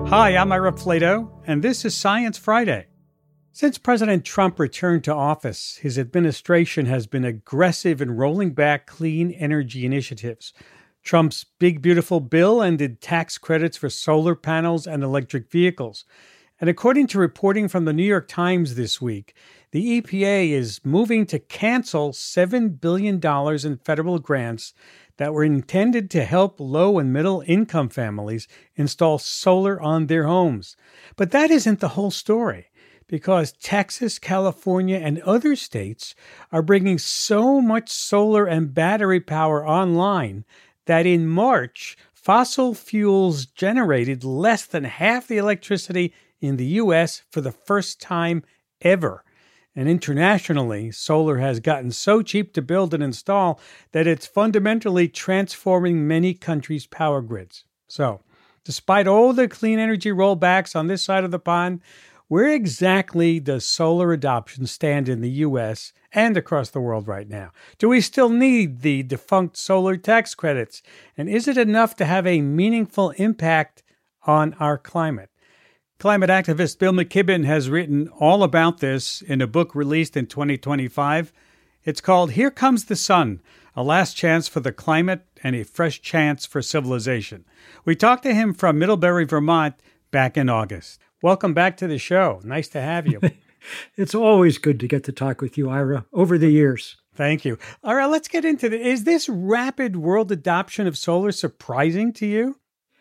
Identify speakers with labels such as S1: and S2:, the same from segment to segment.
S1: Hi, I'm Ira Flato, and this is Science Friday. Since President Trump returned to office, his administration has been aggressive in rolling back clean energy initiatives. Trump's Big Beautiful Bill ended tax credits for solar panels and electric vehicles. And according to reporting from the New York Times this week, the EPA is moving to cancel $7 billion in federal grants that were intended to help low and middle income families install solar on their homes. But that isn't the whole story, because Texas, California, and other states are bringing so much solar and battery power online that in March, fossil fuels generated less than half the electricity in the U.S. for the first time ever. And internationally, solar has gotten so cheap to build and install that it's fundamentally transforming many countries' power grids. So, despite all the clean energy rollbacks on this side of the pond, where exactly does solar adoption stand in the U.S. and across the world right now? Do we still need the defunct solar tax credits? And is it enough to have a meaningful impact on our climate? Climate activist Bill McKibben has written all about this in a book released in 2025. It's called Here Comes the Sun, A Last Chance for the Climate and a Fresh Chance for Civilization. We talked to him from Middlebury, Vermont, back in August. Welcome back to the show. Nice to have you.
S2: It's always good to get to talk with you, Ira, over the years.
S1: Thank you. All right, let's get into it. Is this rapid world adoption of solar surprising to you?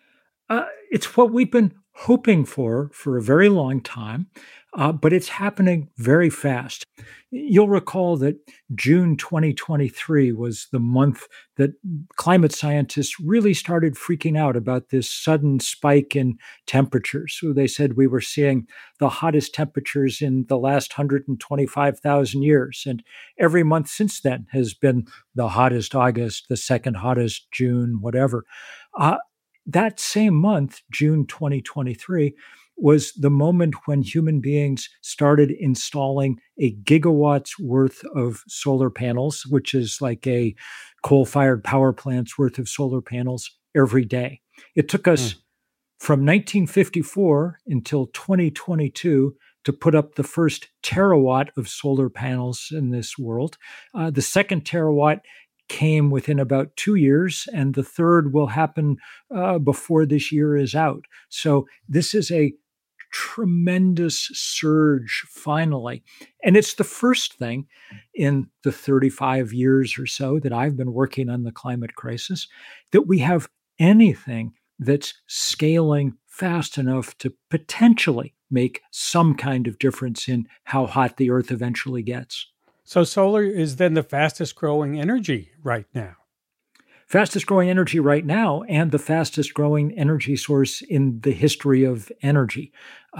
S2: It's what we've been hoping for a very long time, but it's happening very fast. You'll recall that June 2023 was the month that climate scientists really started freaking out about this sudden spike in temperatures. So they said we were seeing the hottest temperatures in the last 125,000 years. And every month since then has been the hottest August, the second hottest June, whatever. That same month, June 2023, was the moment when human beings started installing a gigawatt's worth of solar panels, which is like a coal-fired power plant's worth of solar panels every day. It took us from 1954 until 2022 to put up the first terawatt of solar panels in this world. The second terawatt came within about 2 years, and the third will happen before this year is out. So this is a tremendous surge, finally. And it's the first thing in the 35 years or so that I've been working on the climate crisis that we have anything that's scaling fast enough to potentially make some kind of difference in how hot the Earth eventually gets.
S1: So solar is then the fastest growing energy right now.
S2: Fastest growing energy right now, and the fastest growing energy source in the history of energy.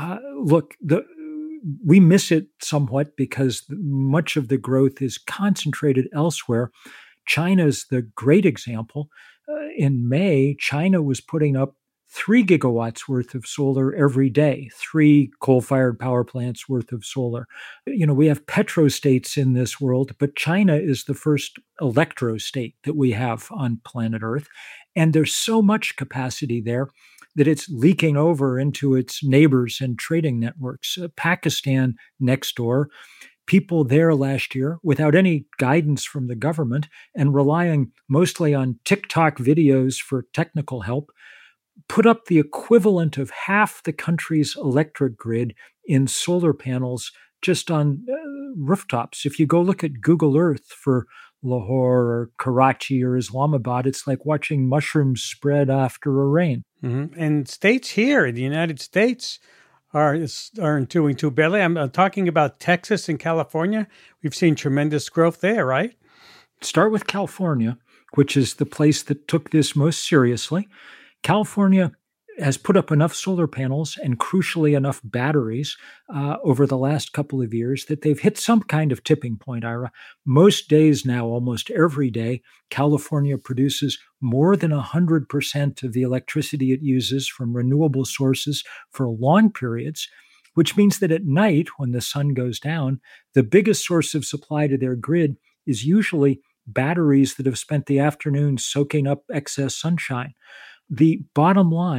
S2: We miss it somewhat because much of the growth is concentrated elsewhere. China's the great example. In May, China was putting up 3 gigawatts worth of solar every day, 3 coal-fired power plants worth of solar. We have petrostates in this world, but China is the first electrostate that we have on planet Earth. And there's so much capacity there that it's leaking over into its neighbors and trading networks. Pakistan next door, people there last year, without any guidance from the government and relying mostly on TikTok videos for technical help, put up the equivalent of half the country's electric grid in solar panels just on rooftops. If you go look at Google Earth for Lahore or Karachi or Islamabad, it's like watching mushrooms spread after a rain.
S1: Mm-hmm. And states here in the United States aren't doing too badly. I'm talking about Texas and California. We've seen tremendous growth there, right?
S2: Start with California, which is the place that took this most seriously. California has put up enough solar panels and, crucially, enough batteries over the last couple of years that they've hit some kind of tipping point, Ira. Most days now, almost every day, California produces more than 100% of the electricity it uses from renewable sources for long periods, which means that at night, when the sun goes down, the biggest source of supply to their grid is usually batteries that have spent the afternoon soaking up excess sunshine. The bottom line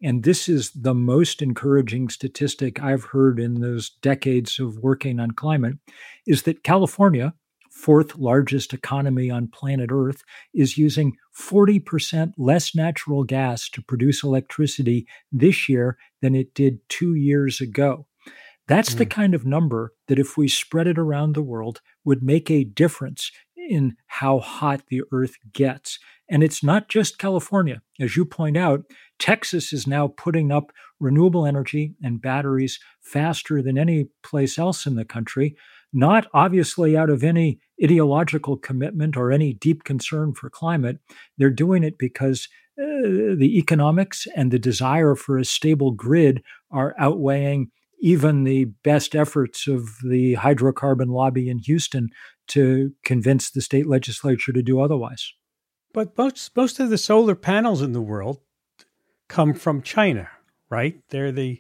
S2: And this is the most encouraging statistic I've heard in those decades of working on climate, is that California, fourth largest economy on planet Earth, is using 40% less natural gas to produce electricity this year than it did 2 years ago. That's the kind of number that, if we spread it around the world, would make a difference in how hot the Earth gets. And it's not just California. As you point out, Texas is now putting up renewable energy and batteries faster than any place else in the country, not obviously out of any ideological commitment or any deep concern for climate. They're doing it because the economics and the desire for a stable grid are outweighing even the best efforts of the hydrocarbon lobby in Houston to convince the state legislature to do otherwise.
S1: But most of the solar panels in the world come from China, right? They're the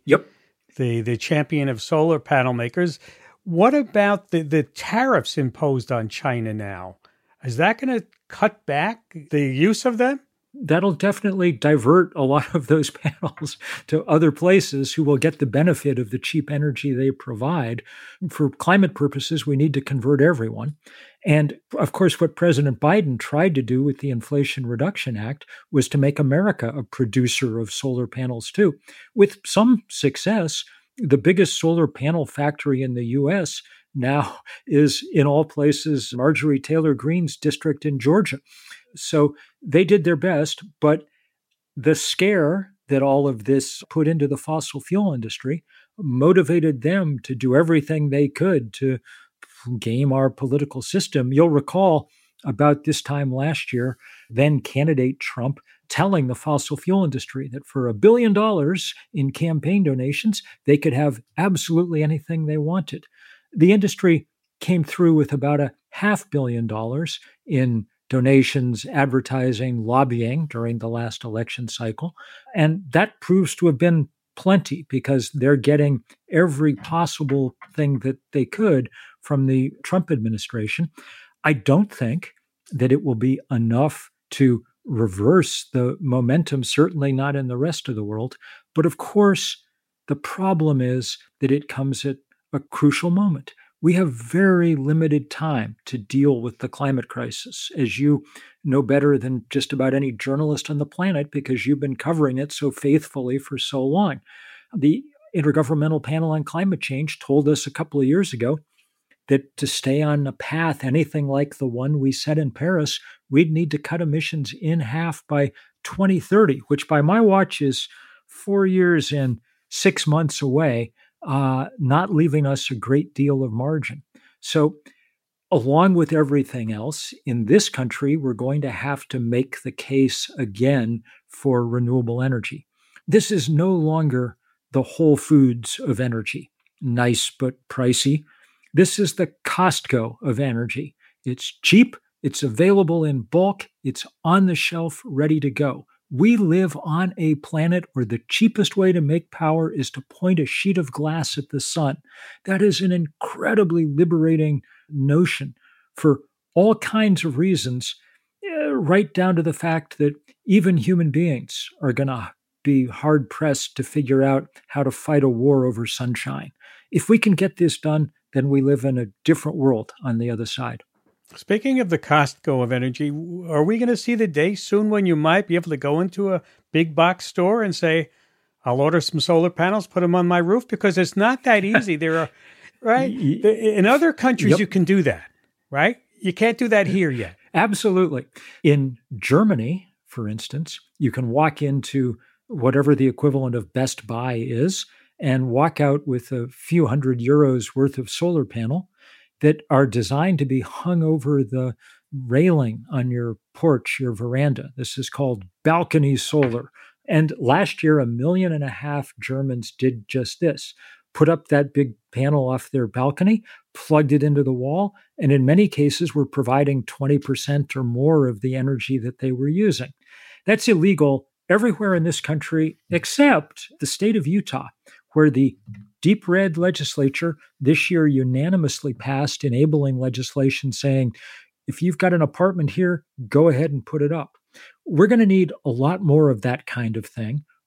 S1: champion of solar panel makers. What about the tariffs imposed on China now? Is that going to cut back the use of them?
S2: That'll definitely divert a lot of those panels to other places who will get the benefit of the cheap energy they provide. For climate purposes, we need to convert everyone. And of course, what President Biden tried to do with the Inflation Reduction Act was to make America a producer of solar panels too. With some success, the biggest solar panel factory in the U.S. now is, in all places, Marjorie Taylor Greene's district in Georgia. So they did their best, but the scare that all of this put into the fossil fuel industry motivated them to do everything they could to game our political system. You'll recall about this time last year, then candidate Trump telling the fossil fuel industry that for $1 billion in campaign donations, they could have absolutely anything they wanted. The industry came through with about $500 million in donations, advertising, lobbying during the last election cycle. And that proves to have been plenty because they're getting every possible thing that they could from the Trump administration. I don't think that it will be enough to reverse the momentum, certainly not in the rest of the world. But of course, the problem is that it comes at a crucial moment. We have very limited time to deal with the climate crisis, as you know better than just about any journalist on the planet because you've been covering it so faithfully for so long. The Intergovernmental Panel on Climate Change told us a couple of years ago that to stay on a path anything like the one we set in Paris, we'd need to cut emissions in half by 2030, which by my watch is 4 years and 6 months away. Not leaving us a great deal of margin. So, along with everything else, in this country, we're going to have to make the case again for renewable energy. This is no longer the Whole Foods of energy, nice but pricey. This is the Costco of energy. It's cheap, it's available in bulk, it's on the shelf, ready to go. We live on a planet where the cheapest way to make power is to point a sheet of glass at the sun. That is an incredibly liberating notion for all kinds of reasons, right down to the fact that even human beings are going to be hard-pressed to figure out how to fight a war over sunshine. If we can get this done, then we live in a different world on the other side.
S1: Speaking of the Costco of energy, are we going to see the day soon when you might be able to go into a big box store and say, I'll order some solar panels, put them on my roof? Because it's not that easy. There are, right? In other countries, you can do that, right? You can't do that here yet.
S2: Absolutely. In Germany, for instance, you can walk into whatever the equivalent of Best Buy is and walk out with a few €100 worth of solar panel that are designed to be hung over the railing on your porch, your veranda. This is called balcony solar. And last year, 1.5 million Germans did just this. Put up that big panel off their balcony, plugged it into the wall, and in many cases were providing 20% or more of the energy that they were using. That's illegal everywhere in this country except the state of Utah, where the deep red legislature this year unanimously passed enabling legislation saying, if you've got an apartment here, go ahead and put it up. We're going to need a lot more of that kind of thing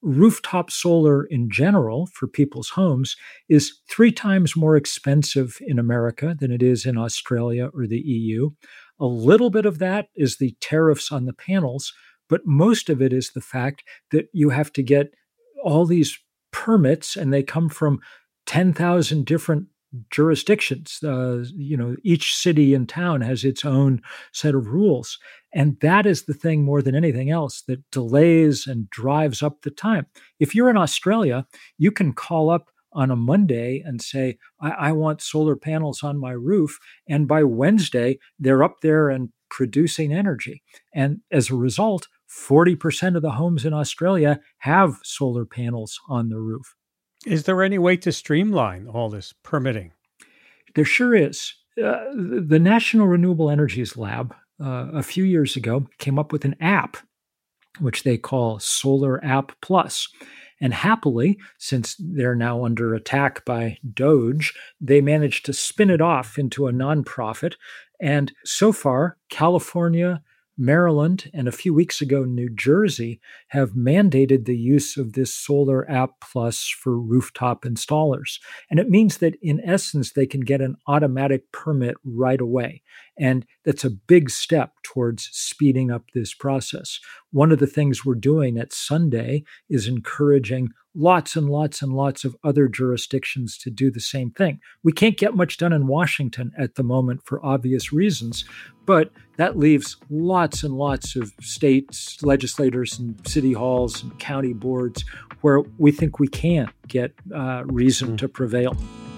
S2: rooftop solar in general for people's homes is 3 times more expensive in America than it is in Australia or the EU. A little bit of that is the tariffs on the panels, but most of it is the fact that you have to get all these permits, and they come from 10,000 different jurisdictions. Each city and town has its own set of rules. And that is the thing more than anything else that delays and drives up the time. If you're in Australia, you can call up on a Monday and say, I want solar panels on my roof. And by Wednesday, they're up there and producing energy. And as a result, 40% of the homes in Australia have solar panels on the roof.
S1: Is there any way to streamline all this permitting?
S2: There sure is. The National Renewable Energies Lab a few years ago came up with an app, which they call Solar App Plus. And happily, since they're now under attack by DOGE, they managed to spin it off into a nonprofit. And so far, California, Maryland, and a few weeks ago, New Jersey have mandated the use of this Solar App Plus for rooftop installers. And it means that in essence, they can get an automatic permit right away. And that's a big step towards speeding up this process. One of the things we're doing at Sunday is encouraging lots and lots and lots of other jurisdictions to do the same thing. We can't get much done in Washington at the moment for obvious reasons, but that leaves lots and lots of states, legislators, and city halls and county boards where we think we can get reason to prevail.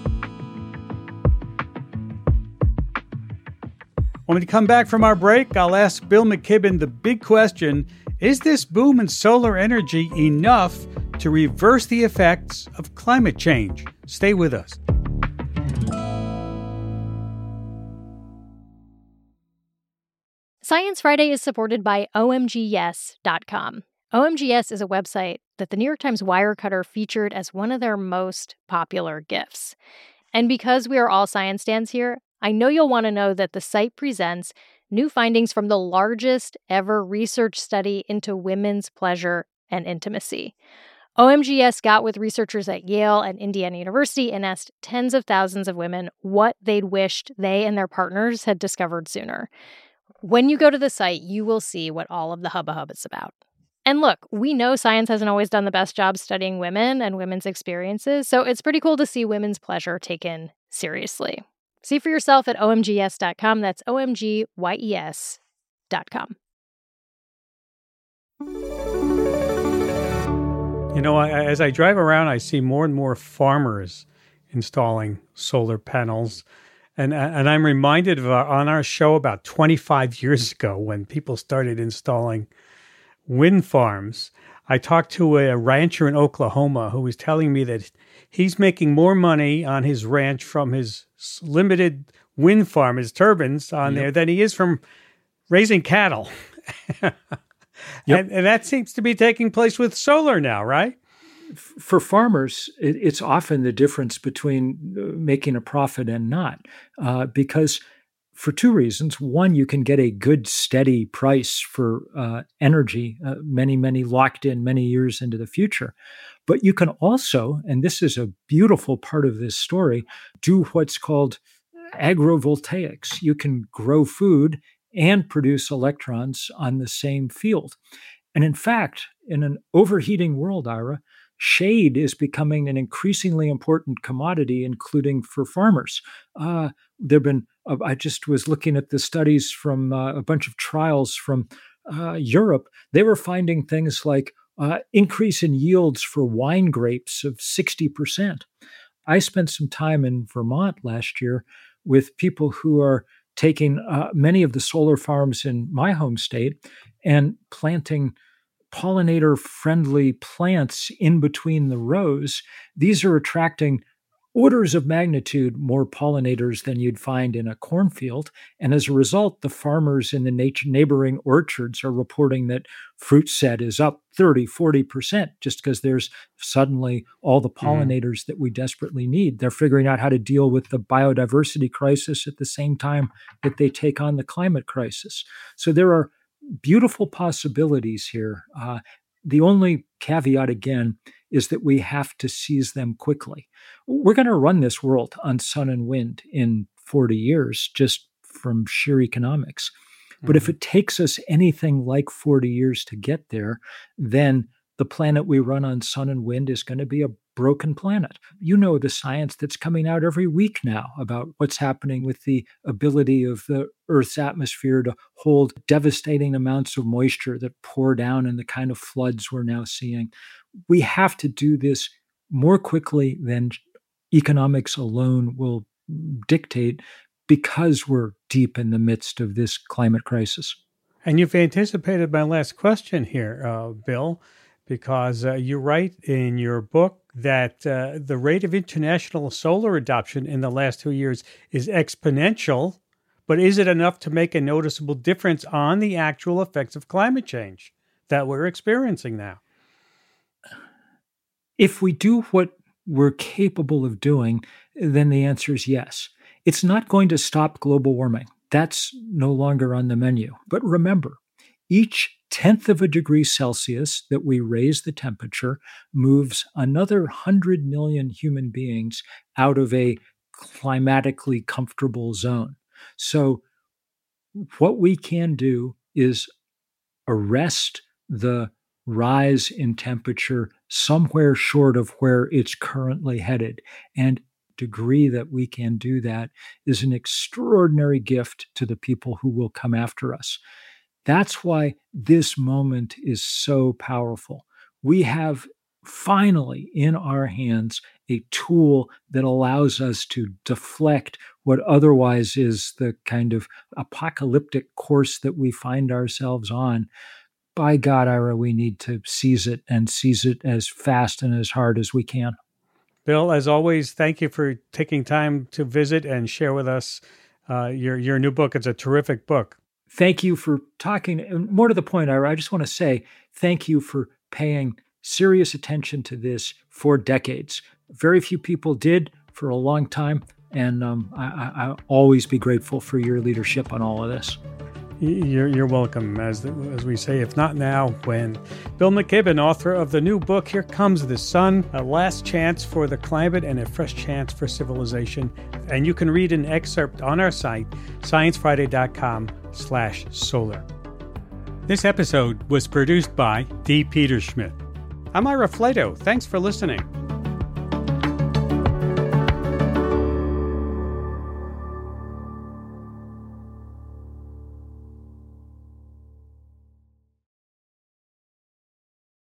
S1: When we come back from our break, I'll ask Bill McKibben the big question: is this boom in solar energy enough to reverse the effects of climate change? Stay with us.
S3: Science Friday is supported by OMGYes.com. OMGYes is a website that the New York Times Wirecutter featured as one of their most popular gifts. And because we are all science stands here, I know you'll want to know that the site presents new findings from the largest ever research study into women's pleasure and intimacy. OMGYes got with researchers at Yale and Indiana University and asked tens of thousands of women what they'd wished they and their partners had discovered sooner. When you go to the site, you will see what all of the hubba is about. And look, we know science hasn't always done the best job studying women and women's experiences, so it's pretty cool to see women's pleasure taken seriously. See for yourself at OMGYes.com. That's OMGYES.com.
S1: You know, as I drive around, I see more and more farmers installing solar panels. And I'm reminded of on our show about 25 years ago when people started installing wind farms. I talked to a rancher in Oklahoma who was telling me that he's making more money on his ranch from his limited wind farm, his turbines on there, than he is from raising cattle. And that seems to be taking place with solar now, right?
S2: For farmers, it's often the difference between making a profit and not, because for two reasons. One, you can get a good, steady price for energy, many locked in many years into the future. But you can also, and this is a beautiful part of this story, do what's called agrovoltaics. You can grow food and produce electrons on the same field. And in fact, in an overheating world, Ira, shade is becoming an increasingly important commodity, including for farmers. There've been, I just was looking at the studies from a bunch of trials from Europe. They were finding things like increase in yields for wine grapes of 60%. I spent some time in Vermont last year with people who are taking many of the solar farms in my home state and planting pollinator-friendly plants in between the rows. These are attracting orders of magnitude more pollinators than you'd find in a cornfield. And as a result, the farmers in the neighboring orchards are reporting that fruit set is up 30, 40% just because there's suddenly all the pollinators that we desperately need. They're figuring out how to deal with the biodiversity crisis at the same time that they take on the climate crisis. So there are beautiful possibilities here. The only caveat again is that we have to seize them quickly. We're going to run this world on sun and wind in 40 years, just from sheer economics. But if it takes us anything like 40 years to get there, then the planet we run on sun and wind is going to be a broken planet. You know the science that's coming out every week now about what's happening with the ability of the Earth's atmosphere to hold devastating amounts of moisture that pour down in the kind of floods we're now seeing. We have to do this more quickly than economics alone will dictate, because we're deep in the midst of this climate crisis.
S1: And you've anticipated my last question here, Bill, because you write in your book that the rate of international solar adoption in the last 2 years is exponential, but is it enough to make a noticeable difference on the actual effects of climate change that we're experiencing now?
S2: If we do what we're capable of doing, then the answer is yes. It's not going to stop global warming. That's no longer on the menu. But remember, each 1/10 of a degree Celsius that we raise the temperature moves another 100 million human beings out of a climatically comfortable zone. So what we can do is arrest the rise in temperature somewhere short of where it's currently headed. And degree that we can do that is an extraordinary gift to the people who will come after us. That's why this moment is so powerful. We have finally in our hands a tool that allows us to deflect what otherwise is the kind of apocalyptic course that we find ourselves on. By God, Ira, we need to seize it, and seize it as fast and as hard as we can.
S1: Bill, as always, thank you for taking time to visit and share with us your new book. It's a terrific book.
S2: Thank you for talking. And more to the point, Ira, I just want to say thank you for paying serious attention to this for decades. Very few people did for a long time, and I'll always be grateful for your leadership on all of this.
S1: You're welcome. As we say, if not now, when? Bill McKibben, author of the new book, Here Comes the Sun, A Last Chance for the Climate and a Fresh Chance for Civilization. And you can read an excerpt on our site, sciencefriday.com/solar. This episode was produced by Dee Peterschmidt. I'm Ira Flato. Thanks for listening.